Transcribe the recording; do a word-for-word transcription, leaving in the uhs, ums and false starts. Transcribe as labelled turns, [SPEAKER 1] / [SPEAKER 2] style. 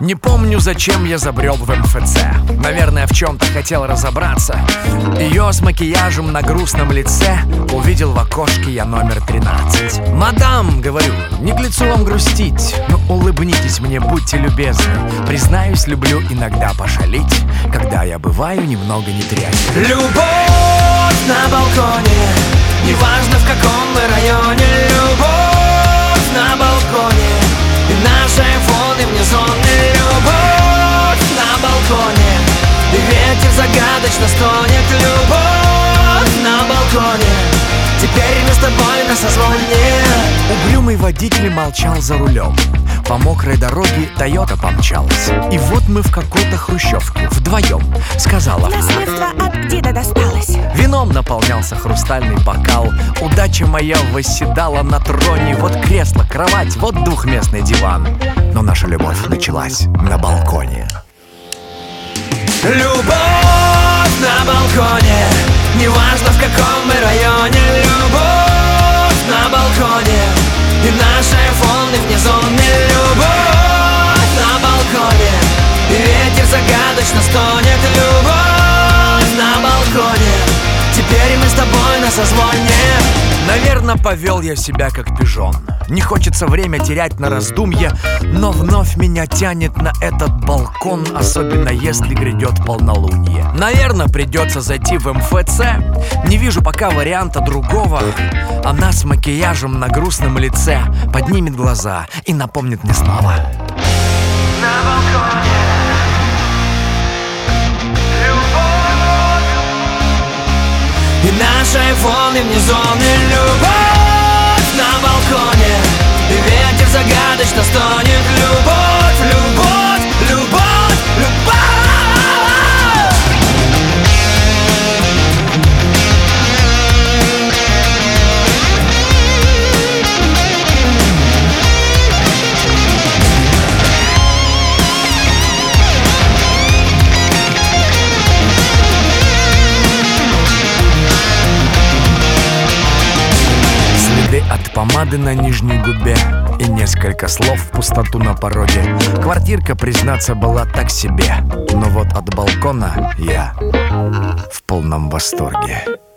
[SPEAKER 1] Не помню, зачем я забрел в эм эф цэ. Наверное, в чем-то хотел разобраться. Ее с макияжем на грустном лице увидел в окошке я номер тринадцать. «Мадам, — говорю, — не к лицу вам грустить, но улыбнитесь мне, будьте любезны. Признаюсь, люблю иногда пошалить, когда я бываю немного нетрезв».
[SPEAKER 2] Любовь на балконе, неважно в каком мы районе. Любовь на балконе, и наши айфоны вне зоны. Любовь на балконе, и ветер загадочно стонет. Любовь на балконе, теперь мы с тобой на созвоне.
[SPEAKER 1] Угрюмый водитель молчал за рулем. По мокрой дороге Тойота помчалась. И вот мы в какой-то хрущевке вдвоем. Сказала:
[SPEAKER 3] наследство от деда досталось.
[SPEAKER 1] Вином наполнялся хрустальный бокал. Удача моя восседала на троне. Вот кресло, кровать, вот двухместный диван. Но наша любовь началась на балконе.
[SPEAKER 2] Любовь на балконе, неважно в каком мы районе. Любовь на балконе, и наши айфоны вне зоны. Любовь на балконе, и ветер загадочно стонет. Любовь на балконе, теперь мы с тобой на созвоне.
[SPEAKER 1] Наверно, повел я себя как пижон. Не хочется время терять на раздумье, но вновь меня тянет на этот балкон, особенно если грядет полнолуние. Наверно, придется зайти в эм эф цэ. Не вижу пока варианта другого. Она с макияжем на грустном лице поднимет глаза и напомнит мне снова:
[SPEAKER 2] на балконе любовь, и наши айфоны вне зоны. Любовь на балконе, и ветер загадочно стонет. Любовь, любовь, любовь, любовь.
[SPEAKER 1] От помады на нижней губе и несколько слов в пустоту на пороге. Квартирка, признаться, была так себе, но вот от балкона я в полном восторге.